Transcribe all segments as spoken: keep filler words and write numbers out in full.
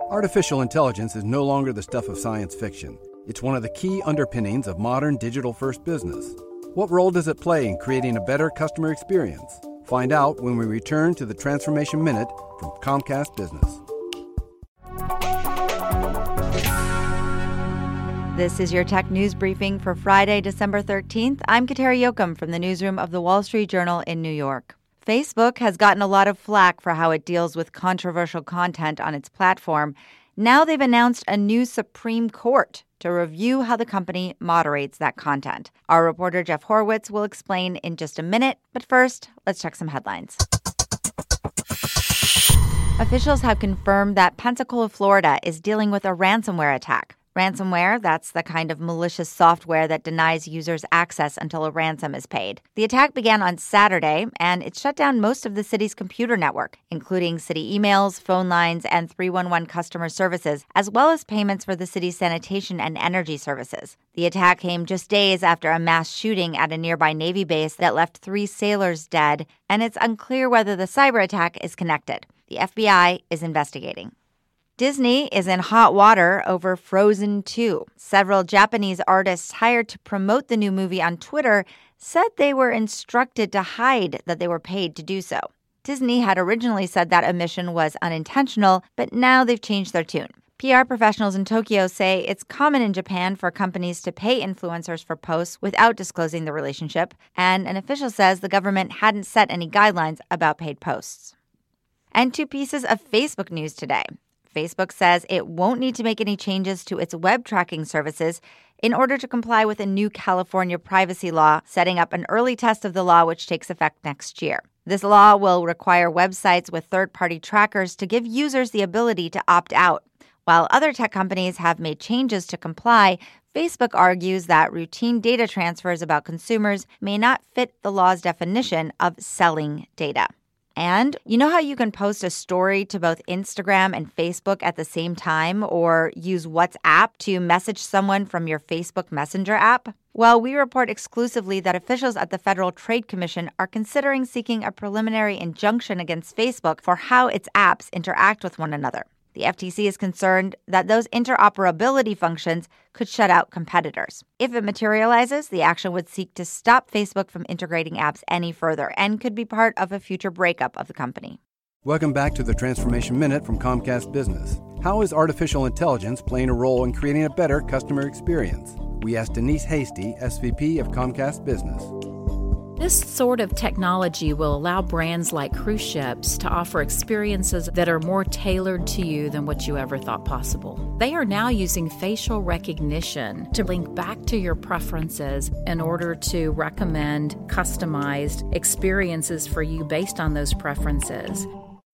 Artificial intelligence is no longer the stuff of science fiction. It's one of the key underpinnings of modern digital-first business. What role does it play in creating a better customer experience? Find out when we return to the Transformation Minute from Comcast Business. This is your tech news briefing for Friday, December thirteenth. I'm Kateri Yoakum from the newsroom of the Wall Street Journal in New York. Facebook has gotten a lot of flack for how it deals with controversial content on its platform. Now they've announced a new Supreme Court to review how the company moderates that content. Our reporter Jeff Horowitz will explain in just a minute. But first, let's check some headlines. Officials have confirmed that Pensacola, Florida, is dealing with a ransomware attack. Ransomware, that's the kind of malicious software that denies users access until a ransom is paid. The attack began on Saturday, and it shut down most of the city's computer network, including city emails, phone lines, and three one one customer services, as well as payments for the city's sanitation and energy services. The attack came just days after a mass shooting at a nearby Navy base that left three sailors dead, and it's unclear whether the cyber attack is connected. The F B I is investigating. Disney is in hot water over Frozen two. Several Japanese artists hired to promote the new movie on Twitter said they were instructed to hide that they were paid to do so. Disney had originally said that omission was unintentional, but now they've changed their tune. P R professionals in Tokyo say it's common in Japan for companies to pay influencers for posts without disclosing the relationship, and an official says the government hadn't set any guidelines about paid posts. And two pieces of Facebook news today. Facebook says it won't need to make any changes to its web tracking services in order to comply with a new California privacy law, setting up an early test of the law which takes effect next year. This law will require websites with third-party trackers to give users the ability to opt out. While other tech companies have made changes to comply, Facebook argues that routine data transfers about consumers may not fit the law's definition of selling data. And you know how you can post a story to both Instagram and Facebook at the same time, or use WhatsApp to message someone from your Facebook Messenger app? Well, we report exclusively that officials at the Federal Trade Commission are considering seeking a preliminary injunction against Facebook for how its apps interact with one another. The F T C is concerned that those interoperability functions could shut out competitors. If it materializes, the action would seek to stop Facebook from integrating apps any further and could be part of a future breakup of the company. Welcome back to the Transformation Minute from Comcast Business. How is artificial intelligence playing a role in creating a better customer experience? We asked Denise Hasty, S V P of Comcast Business. This sort of technology will allow brands like cruise ships to offer experiences that are more tailored to you than what you ever thought possible. They are now using facial recognition to link back to your preferences in order to recommend customized experiences for you based on those preferences.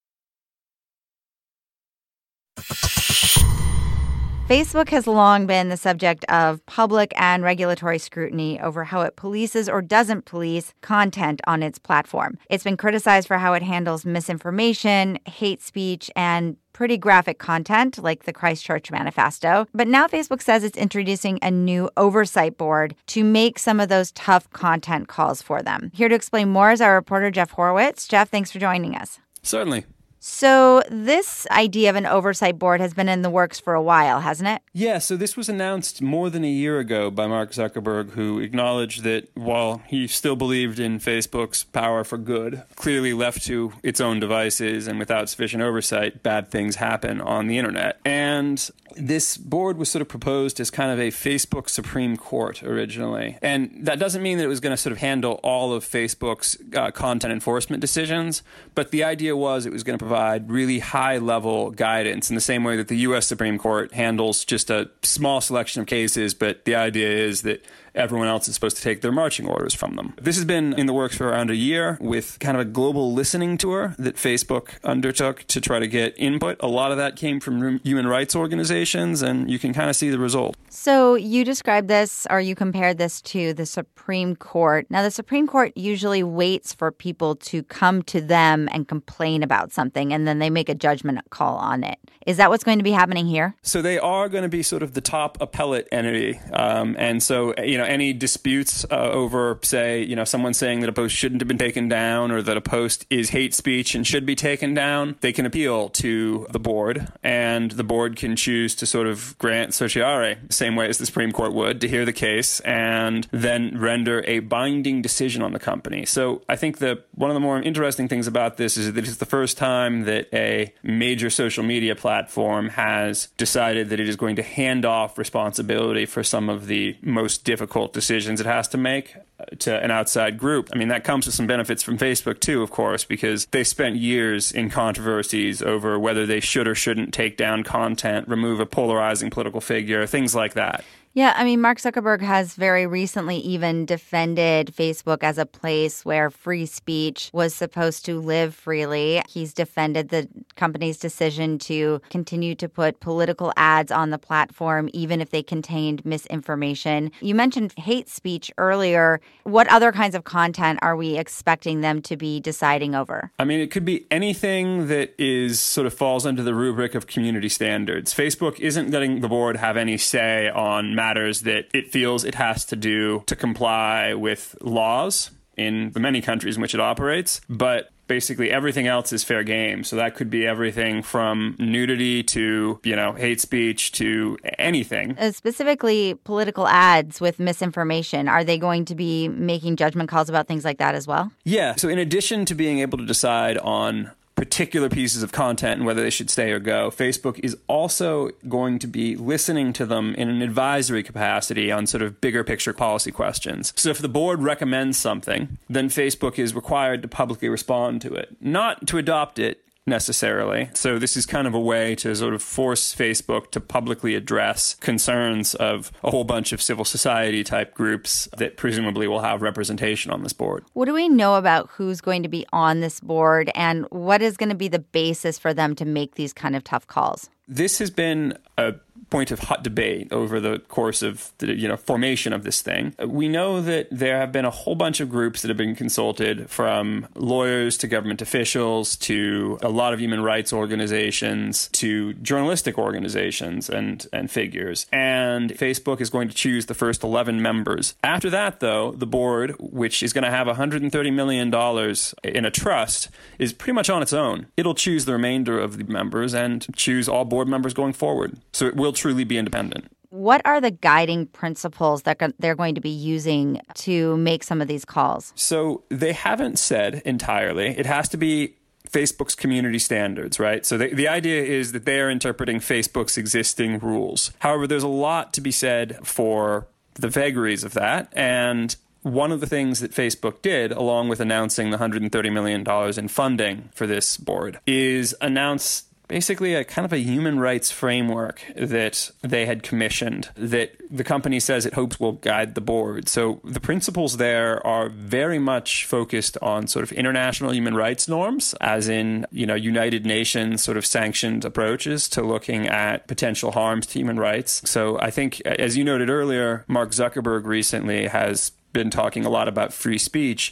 Facebook has long been the subject of public and regulatory scrutiny over how it polices or doesn't police content on its platform. It's been criticized for how it handles misinformation, hate speech, and pretty graphic content like the Christchurch Manifesto. But now Facebook says it's introducing a new oversight board to make some of those tough content calls for them. Here to explain more is our reporter, Jeff Horowitz. Jeff, thanks for joining us. Certainly. So this idea of an oversight board has been in the works for a while, hasn't it? Yeah, so this was announced more than a year ago by Mark Zuckerberg, who acknowledged that while he still believed in Facebook's power for good, clearly left to its own devices and without sufficient oversight, bad things happen on the internet. And this board was sort of proposed as kind of a Facebook Supreme Court originally. And that doesn't mean that it was going to sort of handle all of Facebook's uh, content enforcement decisions, but the idea was it was going to provide really high-level guidance in the same way that the U S Supreme Court handles just a small selection of cases, but the idea is that everyone else is supposed to take their marching orders from them. This has been in the works for around a year with kind of a global listening tour that Facebook undertook to try to get input. A lot of that came from human rights organizations, and you can kind of see the result. So you described this, or you compared this to the Supreme Court. Now, the Supreme Court usually waits for people to come to them and complain about something, and then they make a judgment call on it. Is that what's going to be happening here? So they are going to be sort of the top appellate entity. Um, and so, you know, any disputes uh, over, say, you know, someone saying that a post shouldn't have been taken down or that a post is hate speech and should be taken down, they can appeal to the board, and the board can choose to sort of grant certiorari, the same way as the Supreme Court would, to hear the case and then render a binding decision on the company. So I think that one of the more interesting things about this is that it's the first time that a major social media platform has decided that it is going to hand off responsibility for some of the most difficult decisions it has to make to an outside group. I mean, that comes with some benefits from Facebook too, of course, because they spent years in controversies over whether they should or shouldn't take down content, remove a polarizing political figure, things like that. Yeah, I mean, Mark Zuckerberg has very recently even defended Facebook as a place where free speech was supposed to live freely. He's defended the company's decision to continue to put political ads on the platform, even if they contained misinformation. You mentioned hate speech earlier. What other kinds of content are we expecting them to be deciding over? I mean, it could be anything that is sort of falls under the rubric of community standards. Facebook isn't letting the board have any say on matters that it feels it has to do to comply with laws in the many countries in which it operates, but basically everything else is fair game. So that could be everything from nudity to, you know, hate speech to anything. Uh, specifically, political ads with misinformation. Are they going to be making judgment calls about things like that as well? Yeah. So in addition to being able to decide on particular pieces of content and whether they should stay or go, Facebook is also going to be listening to them in an advisory capacity on sort of bigger picture policy questions. So if the board recommends something, then Facebook is required to publicly respond to it, not to adopt it necessarily. So this is kind of a way to sort of force Facebook to publicly address concerns of a whole bunch of civil society type groups that presumably will have representation on this board. What do we know about who's going to be on this board, and what is going to be the basis for them to make these kind of tough calls? This has been a point of hot debate over the course of the you know formation of this thing. We know that there have been a whole bunch of groups that have been consulted, from lawyers to government officials to a lot of human rights organizations to journalistic organizations and, and figures. And Facebook is going to choose the first eleven members. After that, though, the board, which is going to have one hundred thirty million dollars in a trust, is pretty much on its own. It'll choose the remainder of the members and choose all board members going forward. So it will truly be independent. What are the guiding principles that they're going to be using to make some of these calls? So they haven't said entirely. It has to be Facebook's community standards, right? So the, the idea is that they are interpreting Facebook's existing rules. However, there's a lot to be said for the vagaries of that. And one of the things that Facebook did, along with announcing the one hundred thirty million dollars in funding for this board, is announce basically a kind of a human rights framework that they had commissioned that the company says it hopes will guide the board. So the principles there are very much focused on sort of international human rights norms, as in, you know, United Nations sort of sanctioned approaches to looking at potential harms to human rights. So I think, as you noted earlier, Mark Zuckerberg recently has been talking a lot about free speech.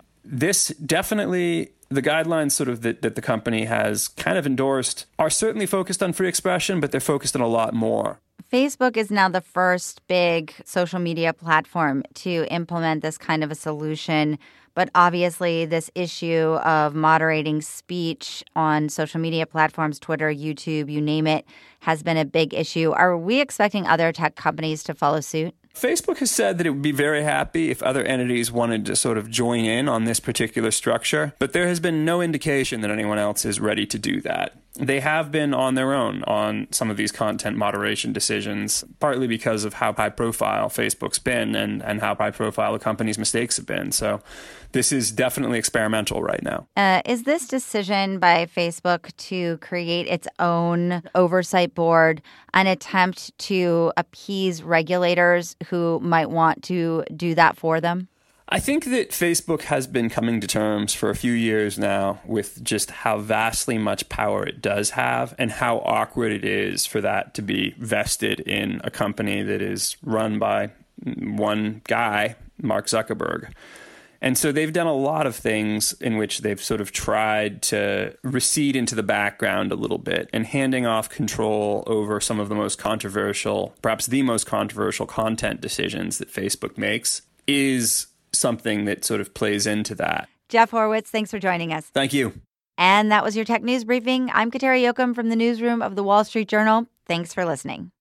This definitely, the guidelines sort of that, that the company has kind of endorsed are certainly focused on free expression, but they're focused on a lot more. Facebook is now the first big social media platform to implement this kind of a solution. But obviously, this issue of moderating speech on social media platforms, Twitter, YouTube, you name it, has been a big issue. Are we expecting other tech companies to follow suit? Facebook has said that it would be very happy if other entities wanted to sort of join in on this particular structure, but there has been no indication that anyone else is ready to do that. They have been on their own on some of these content moderation decisions, partly because of how high profile Facebook's been and, and how high profile the company's mistakes have been. So this is definitely experimental right now. Uh, is this decision by Facebook to create its own oversight board an attempt to appease regulators who might want to do that for them? I think that Facebook has been coming to terms for a few years now with just how vastly much power it does have and how awkward it is for that to be vested in a company that is run by one guy, Mark Zuckerberg. And so they've done a lot of things in which they've sort of tried to recede into the background a little bit, and handing off control over some of the most controversial, perhaps the most controversial content decisions that Facebook makes is something that sort of plays into that. Jeff Horowitz, thanks for joining us. Thank you. And that was your Tech News Briefing. I'm Kateri Jochum from the newsroom of The Wall Street Journal. Thanks for listening.